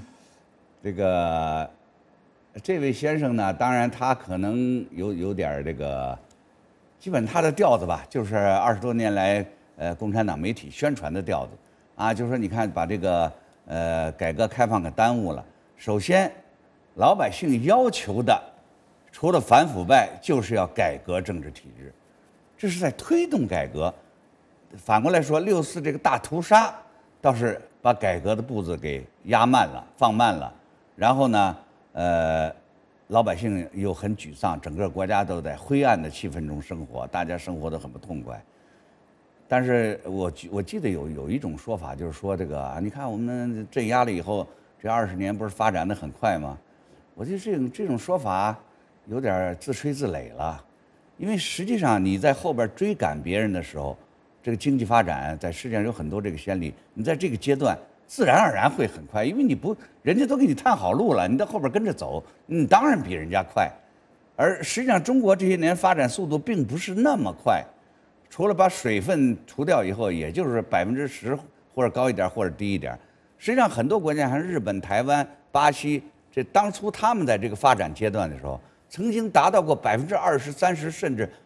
这位先生呢，当然他可能有点这个，基本他的调子吧，就是20多年来共产党媒体宣传的调子啊，就是说你看把这个改革开放给耽误了。首先，老百姓要求的除了反腐败，就是要改革政治体制，这是在推动改革。反过来说，6·4这个大屠杀倒是把改革的步子给压慢了、放慢了。然后呢，老百姓又很沮丧，整个国家都在灰暗的气氛中生活，大家生活都很不痛快。但是我记得有一种说法，就是说这个你看我们镇压了以后，这20年不是发展的很快吗？我觉得这种说法有点自吹自擂了，因为实际上你在后边追赶别人的时候，这个经济发展在世界上有很多这个先例，你在这个阶段自然而然会很快，因为人家都给你探好路了，你在后边跟着走，你当然比人家快。而实际上中国这些年发展速度并不是那么快。除了把水分除掉以后，也就是10%或者高一点或者低一点。实际上，很多国家像日本、台湾、巴西，这当初他们在这个发展阶段的时候，曾经达到过20%、30%甚至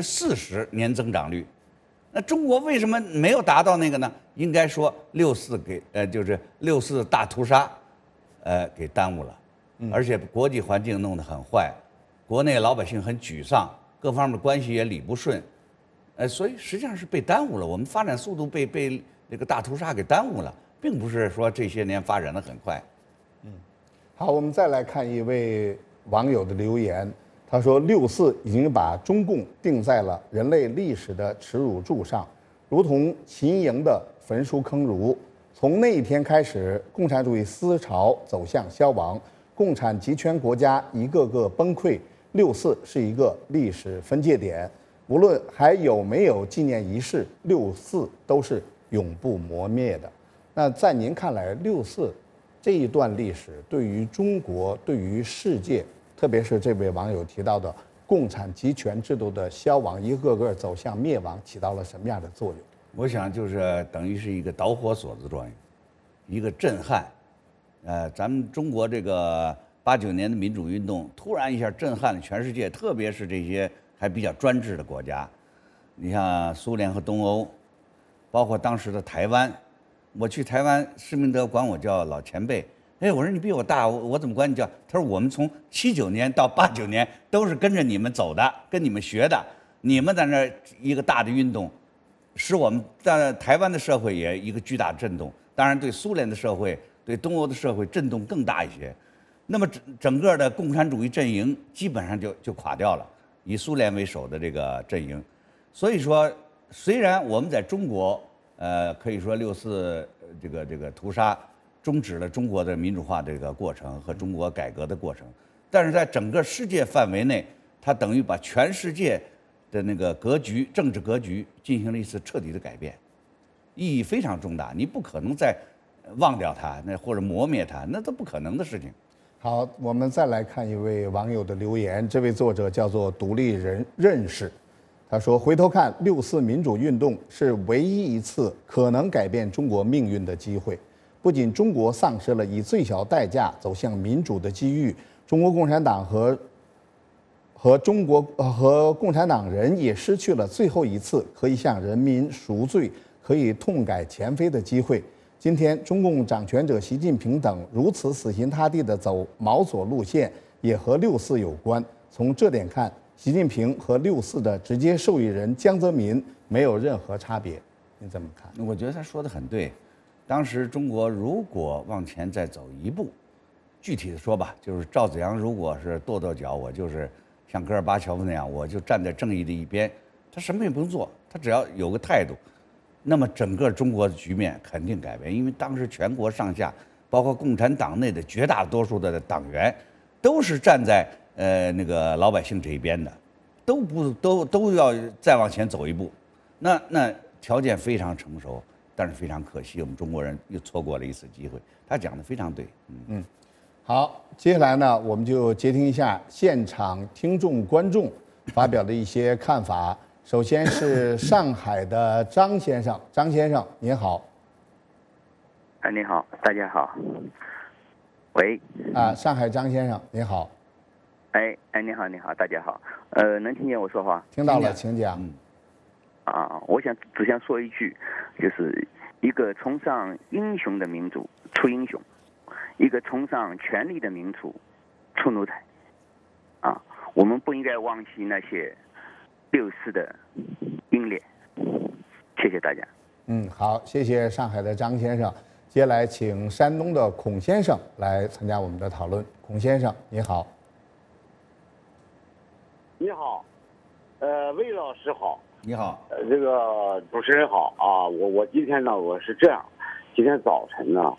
40%年增长率。那中国为什么没有达到那个呢？应该说6·4就是6·4大屠杀，给耽误了，而且国际环境弄得很坏，国内老百姓很沮丧，各方面关系也理不顺。所以实际上是被耽误了，我们发展速度被这个大屠杀给耽误了，并不是说这些年发展的很快。 好，我们再来看一位网友的留言，他说：“6·4已经把中共定在了人类历史的耻辱柱上，如同秦营的焚书坑儒。从那一天开始，共产主义思潮走向消亡，共产集权国家一个个崩溃。6·4是一个历史分界点。”无论还有没有纪念仪式，6·4都是永不磨灭的。那在您看来，6·4这一段历史对于中国、对于世界，特别是这位网友提到的共产集权制度的消亡，一个个走向灭亡，起到了什么样的作用？ 我想就是等于是一个导火索的作用，一个震撼。咱们中国这个89年的民主运动，突然一下震撼了全世界，特别是这些还比较专制的国家，你像苏联和东欧，包括当时的台湾。我去台湾，施明德管我叫老前辈。哎，我说你比我大，我怎么管你叫？他说我们从79年到89年都是跟着你们走的，跟你们学的。你们在那一个大的运动，使我们在台湾的社会也一个巨大震动。当然，对苏联的社会、对东欧的社会震动更大一些。那么整个的共产主义阵营基本上就垮掉了。以苏联为首的这个阵营，所以说，虽然我们在中国，可以说6·4这个屠杀终止了中国的民主化这个过程和中国改革的过程，但是在整个世界范围内，它等于把全世界的那个格局、政治格局进行了一次彻底的改变，意义非常重大。你不可能再忘掉它，或者磨灭它，那都不可能的事情。 好，我们再来看一位网友的留言，这位作者叫做独立人认识，他说：“回头看6·4民主运动是唯一一次可能改变中国命运的机会。不仅中国丧失了以最小代价走向民主的机遇，中国共产党和共产党人也失去了最后一次可以向人民赎罪、可以痛改前非的机会。今天，中共掌权者习近平等如此死心塌地地走毛左路线，也和6·4有关。从这点看，习近平和6·4的直接受益人江泽民没有任何差别。你怎么看？ 我觉得他说的很对。当时中国如果往前再走一步，具体的说吧，就是赵紫阳如果是跺脚，我就是像戈尔巴乔夫那样，我就站在正义的一边，他什么也不用做，他只要有个态度，那么整个中国的局面肯定改变。因为当时全国上下，包括共产党内的绝大多数的党员，都是站在那个老百姓这一边的，都要再往前走一步。那条件非常成熟，但是非常可惜，我们中国人又错过了一次机会。他讲的非常对。 好，接下来呢，我们就接听一下现场听众观众发表的一些看法。首先是上海的张先生，张先生您好。 您好，大家好。喂。 上海张先生您好。 你好，你好，大家好。能听见我说话？ 听到了，请讲。 我只想说一句，就是一个崇尚英雄的民主出英雄，一个崇尚权力的民主出奴才。我们不应该忘记那些6·4的英烈。谢谢大家。 好，谢谢上海的张先生。接下来请山东的孔先生来参加我们的讨论。孔先生，你好。 你好，魏老师好。 你好， 这个主持人好啊！我今天呢，我是这样，今天早晨呢，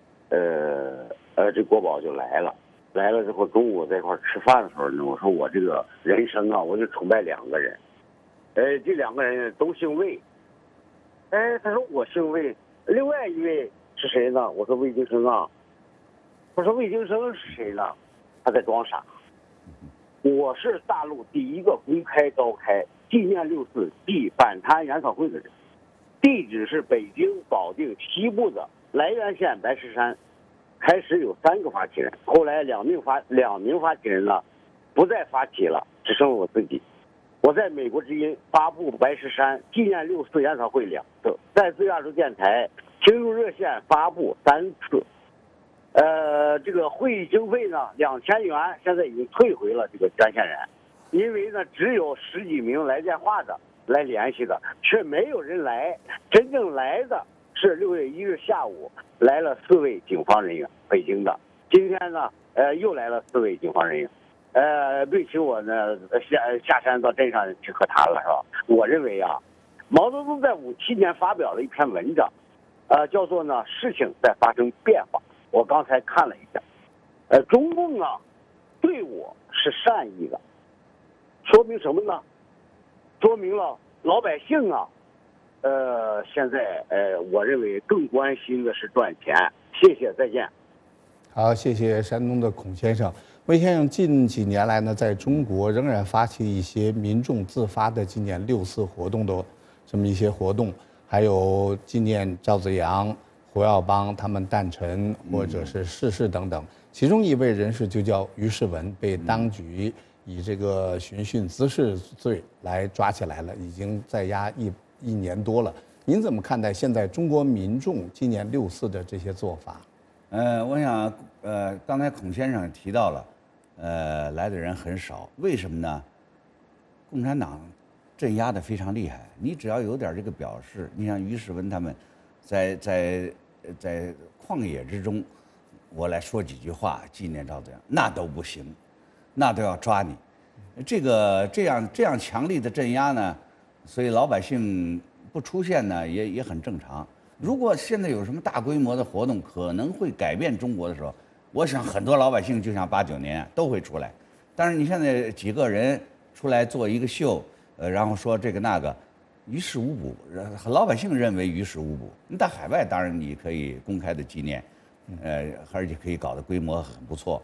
这国宝就来了之后，中午在一块吃饭的时候呢，我说我这个人生啊，我就崇拜2个人，这2个人都姓魏，他说我姓魏，另外一位是谁呢？我说魏京生啊，他说魏京生是谁呢？他在装傻。我是大陆第一个公开召开纪念6·4暨反贪研讨会的人，地址是北京保定西部的涞源县白石山。开始有3个发起人，后来两名发起人呢不再发起了，只剩我自己。我在美国之音发布白石山纪念6·4研讨会2次，在自由亚洲电台听众热线发布3次。这个会议经费呢2000元，现在已经退回了这个捐献人，因为呢只有10几名来电话的来联系的，却没有人来。真正来的是6月1日下午来了4位警方人员，北京的。今天呢又来了4位警方人员，并请我呢下山到镇上去和谈了，是吧？我认为啊，毛泽东在57年发表了一篇文章，叫做呢事情在发生变化。我刚才看了一下，中共啊对我是善意的，说明什么呢？说明了老百姓啊，现在我认为更关心的是赚钱。谢谢，再见。 好，谢谢山东的孔先生。魏先生近几年来呢，在中国仍然发起一些民众自发的纪念6·4活动的这么一些活动，还有纪念赵紫阳、胡耀邦他们诞辰或者是逝世等等。其中一位人士就叫于世文，被当局以这个寻衅滋事罪来抓起来了，已经在押一年多了。您怎么看待现在中国民众纪念6·4的这些做法？ 我想，刚才孔先生提到了，来的人很少，为什么呢？共产党镇压的非常厉害，你只要有点这个表示，你像于世文他们，在旷野之中，我来说几句话纪念赵紫阳，那都不行，那都要抓你。这样强力的镇压呢，所以老百姓不出现呢也很正常。如果现在有什么大规模的活动可能会改变中国的时候，我想很多老百姓就像89年都会出来。但是你现在几个人出来做一个秀，然后说这个那个，于事无补，老百姓认为于事无补。你在海外当然你可以公开的纪念，而且可以搞得规模很不错。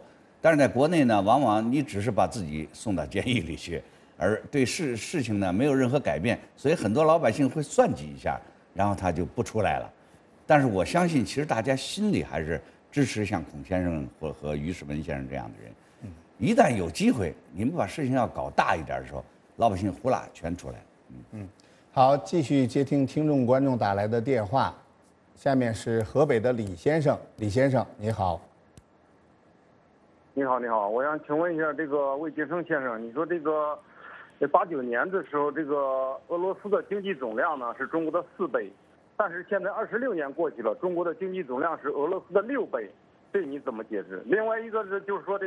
但是在国内呢，往往你只是把自己送到监狱里去，而对事情呢没有任何改变，所以很多老百姓会算计一下，然后他就不出来了。但是我相信，其实大家心里还是支持像孔先生和于世文先生这样的人。一旦有机会，你们把事情要搞大一点的时候，老百姓呼啦全出来了。 好，继续接听听众观众打来的电话。下面是河北的李先生，李先生你好。 你好，你好，我想请问一下这个魏杰生先生，你说这个89年的时候，这个俄罗斯的经济总量呢是中国的4倍，但是现在26年过去了，中国的经济总量是俄罗斯的6倍，这你怎么解释？另外一个就是说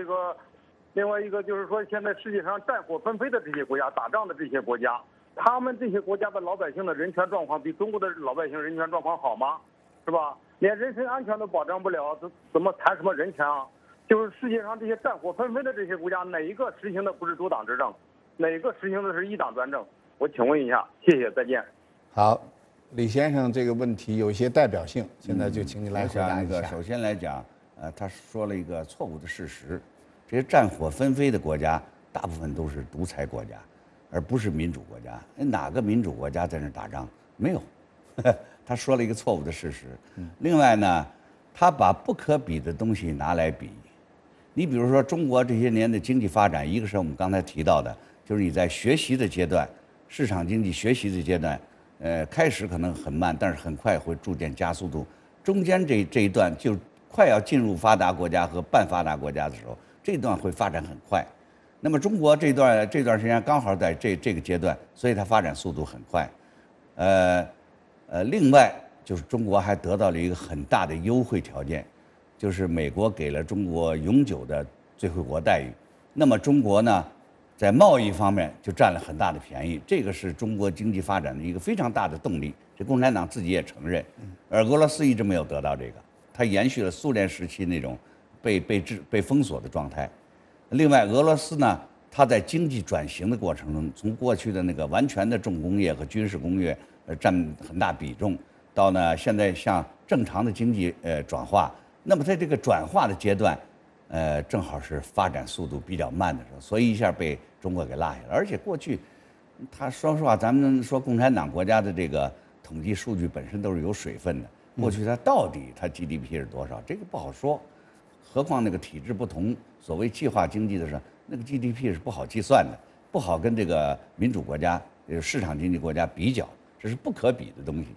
现在世界上战火纷飞的这些国家，打仗的这些国家，他们这些国家的老百姓的人权状况比中国的老百姓人权状况好吗？是吧？连人身安全都保障不了，怎么谈什么人权啊？就是世界上这些战火纷飞的这些国家，哪一个实行的不是多党执政，哪个实行的是一党专政？我请问一下，谢谢，再见。 好，李先生这个问题有一些代表性，现在就请你来回答一下。 首先来讲，他说了一个错误的事实，这些战火纷飞的国家，大部分都是独裁国家，而不是民主国家。哪个民主国家在那打仗？没有。他说了一个错误的事实。另外呢，他把不可比的东西拿来比。你比如说中国这些年的经济发展，一个是我们刚才提到的，就是你在学习的阶段，市场经济学习的阶段，开始可能很慢，但是很快会逐渐加速度。中间这一段就快要进入发达国家和半发达国家的时候，这段会发展很快。那么中国这段时间刚好在这个阶段，所以它发展速度很快。另外就是中国还得到了一个很大的优惠条件。就是美国给了中国永久的最惠国待遇，那么中国呢，在贸易方面就占了很大的便宜，这个是中国经济发展的一个非常大的动力。这共产党自己也承认，而俄罗斯一直没有得到这个，它延续了苏联时期那种被封锁的状态。另外，俄罗斯呢，它在经济转型的过程中，从过去的那个完全的重工业和军事工业占很大比重，到呢现在像正常的经济转化。那么在这个转化的阶段，正好是发展速度比较慢的时候，所以一下被中国给落下了。而且过去，他说实话，咱们说共产党国家的这个统计数据本身都是有水分的。过去它到底它 GDP 是多少，这个不好说。何况那个体制不同，所谓计划经济的时候，那个 GDP 是不好计算的，不好跟这个民主国家、市场经济国家比较，这是不可比的东西。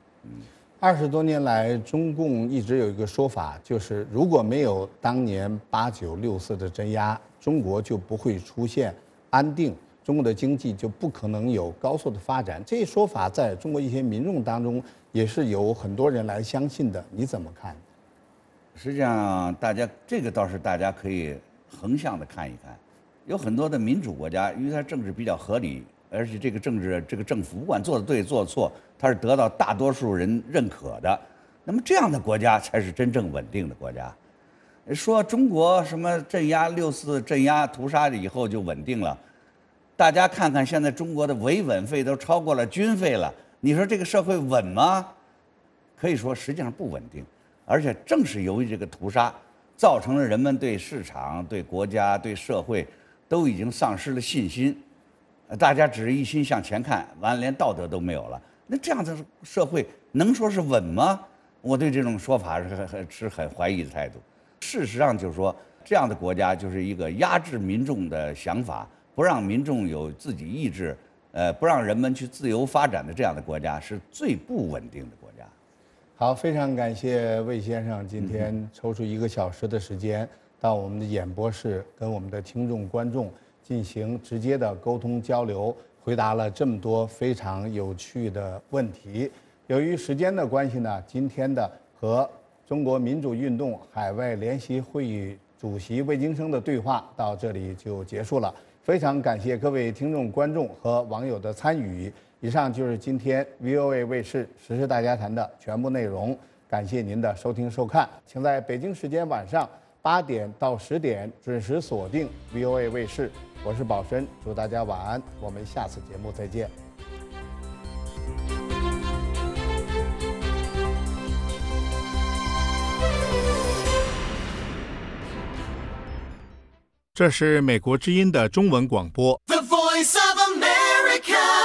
20多年来，中共一直有一个说法，就是如果没有当年89、64的镇压，中国就不会出现安定，中国的经济就不可能有高速的发展。这一说法在中国一些民众当中也是有很多人来相信的，你怎么看？ 实际上，这个倒是大家可以横向的看一看，有很多的民主国家，因为它政治比较合理。而且这个政府不管做得对做得错，它是得到大多数人认可的。那么这样的国家才是真正稳定的国家。说中国什么镇压64镇压屠杀以后就稳定了，大家看看现在中国的维稳费都超过了军费了，你说这个社会稳吗？可以说实际上不稳定。而且正是由于这个屠杀，造成了人们对市场、对国家、对社会都已经丧失了信心。大家只是一心向前看，完了连道德都没有了。那这样的社会能说是稳吗？我对这种说法是很怀疑的态度。事实上就是说，这样的国家就是一个压制民众的想法，不让民众有自己意志，不让人们去自由发展的这样的国家，是最不稳定的国家。 好，非常感谢魏先生今天抽出1个小时的时间到我们的演播室，跟我们的听众观众进行直接的沟通交流，回答了这么多非常有趣的问题。由于时间的关系呢，今天的和中国民主运动海外联席会议主席魏京生的对话到这里就结束了。非常感谢各位听众、观众和网友的参与。以上就是今天 VOA 卫视时事大家谈的全部内容。感谢您的收听收看，请在北京时间晚上8点到10点准时锁定 VOA 卫视。我是宝申，祝大家晚安，我们下次节目再见。 这是美国之音的中文广播。 The Voice of America.